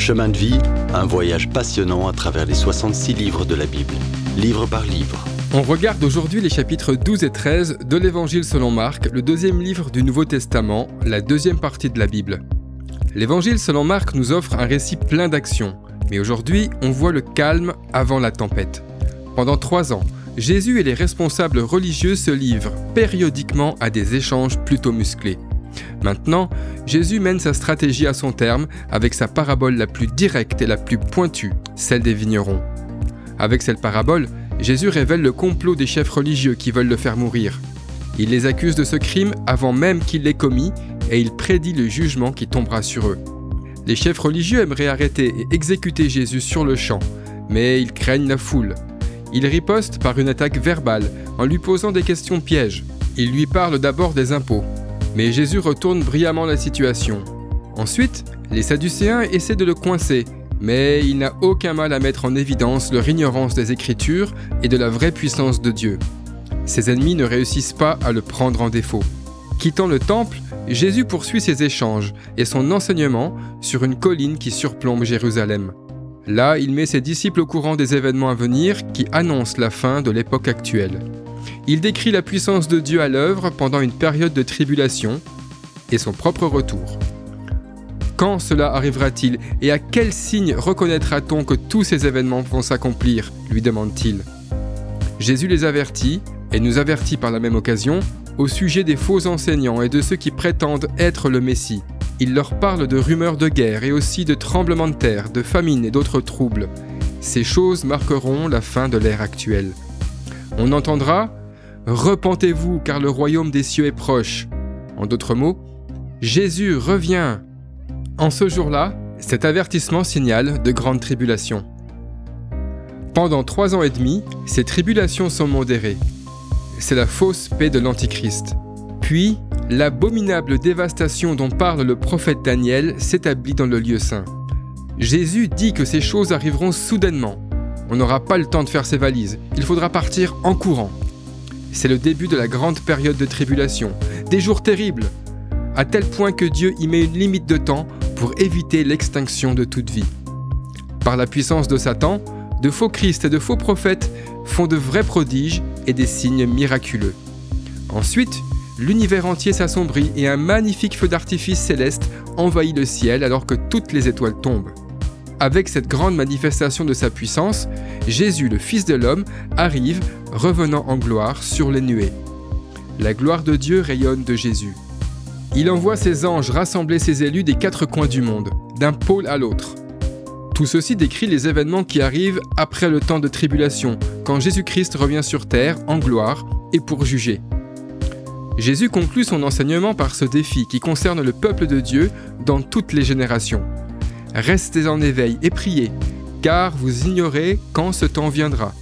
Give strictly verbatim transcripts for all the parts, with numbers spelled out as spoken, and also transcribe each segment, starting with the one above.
Chemin de vie, un voyage passionnant à travers les soixante-six livres de la Bible, livre par livre. On regarde aujourd'hui les chapitres douze et treize de l'Évangile selon Marc, le deuxième livre du Nouveau Testament, la deuxième partie de la Bible. L'Évangile selon Marc nous offre un récit plein d'action, mais aujourd'hui, on voit le calme avant la tempête. Pendant trois ans, Jésus et les responsables religieux se livrent périodiquement à des échanges plutôt musclés. Maintenant, Jésus mène sa stratégie à son terme avec sa parabole la plus directe et la plus pointue, celle des vignerons. Avec cette parabole, Jésus révèle le complot des chefs religieux qui veulent le faire mourir. Il les accuse de ce crime avant même qu'il l'ait commis et il prédit le jugement qui tombera sur eux. Les chefs religieux aimeraient arrêter et exécuter Jésus sur le champ, mais ils craignent la foule. Ils ripostent par une attaque verbale en lui posant des questions pièges. Ils lui parlent d'abord des impôts. Mais Jésus retourne brillamment la situation. Ensuite, les Sadducéens essaient de le coincer, mais il n'a aucun mal à mettre en évidence leur ignorance des Écritures et de la vraie puissance de Dieu. Ses ennemis ne réussissent pas à le prendre en défaut. Quittant le temple, Jésus poursuit ses échanges et son enseignement sur une colline qui surplombe Jérusalem. Là, il met ses disciples au courant des événements à venir qui annoncent la fin de l'époque actuelle. Il décrit la puissance de Dieu à l'œuvre pendant une période de tribulation et son propre retour. Quand cela arrivera-t-il et à quel signe reconnaîtra-t-on que tous ces événements vont s'accomplir, lui demande-t-il. Jésus les avertit, et nous avertit par la même occasion, au sujet des faux enseignants et de ceux qui prétendent être le Messie. Il leur parle de rumeurs de guerre et aussi de tremblements de terre, de famine et d'autres troubles. Ces choses marqueront la fin de l'ère actuelle. On entendra « Repentez-vous, car le royaume des cieux est proche ». En d'autres mots, « Jésus revient ». En ce jour-là, cet avertissement signale de grandes tribulations. Pendant trois ans et demi, ces tribulations sont modérées. C'est la fausse paix de l'Antichrist. Puis, l'abominable dévastation dont parle le prophète Daniel s'établit dans le lieu saint. Jésus dit que ces choses arriveront soudainement. On n'aura pas le temps de faire ses valises, il faudra partir en courant. C'est le début de la grande période de tribulation, des jours terribles, à tel point que Dieu y met une limite de temps pour éviter l'extinction de toute vie. Par la puissance de Satan, de faux Christ et de faux prophètes font de vrais prodiges et des signes miraculeux. Ensuite, l'univers entier s'assombrit et un magnifique feu d'artifice céleste envahit le ciel alors que toutes les étoiles tombent. Avec cette grande manifestation de sa puissance, Jésus, le Fils de l'homme, arrive, revenant en gloire sur les nuées. La gloire de Dieu rayonne de Jésus. Il envoie ses anges rassembler ses élus des quatre coins du monde, d'un pôle à l'autre. Tout ceci décrit les événements qui arrivent après le temps de tribulation, quand Jésus-Christ revient sur terre en gloire et pour juger. Jésus conclut son enseignement par ce défi qui concerne le peuple de Dieu dans toutes les générations. Restez en éveil et priez, car vous ignorez quand ce temps viendra.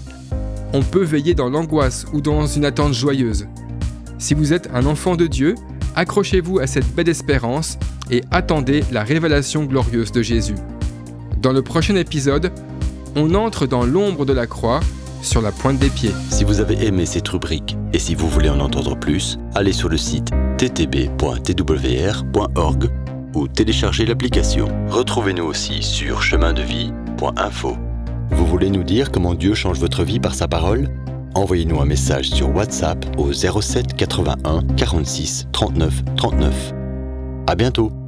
On peut veiller dans l'angoisse ou dans une attente joyeuse. Si vous êtes un enfant de Dieu, accrochez-vous à cette belle espérance et attendez la révélation glorieuse de Jésus. Dans le prochain épisode, on entre dans l'ombre de la croix sur la pointe des pieds. Si vous avez aimé cette rubrique et si vous voulez en entendre plus, allez sur le site t t b point t w r point org ou téléchargez l'application. Retrouvez-nous aussi sur chemin de vie point info. Vous voulez nous dire comment Dieu change votre vie par sa parole ? Envoyez-nous un message sur WhatsApp au zéro sept quatre-vingt-un quarante-six trente-neuf trente-neuf. À bientôt.